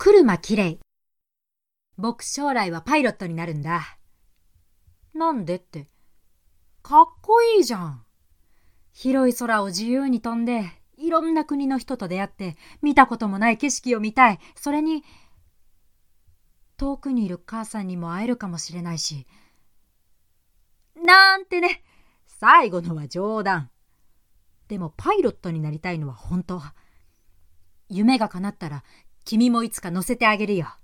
車きれい。僕将来はパイロットになるんだ。なんでって。かっこいいじゃん。広い空を自由に飛んで、いろんな国の人と出会って、見たこともない景色を見たい。それに、遠くにいる母さんにも会えるかもしれないし。なんてね、最後のは冗談。でもパイロットになりたいのは本当。夢が叶ったら、君もいつか乗せてあげるよ。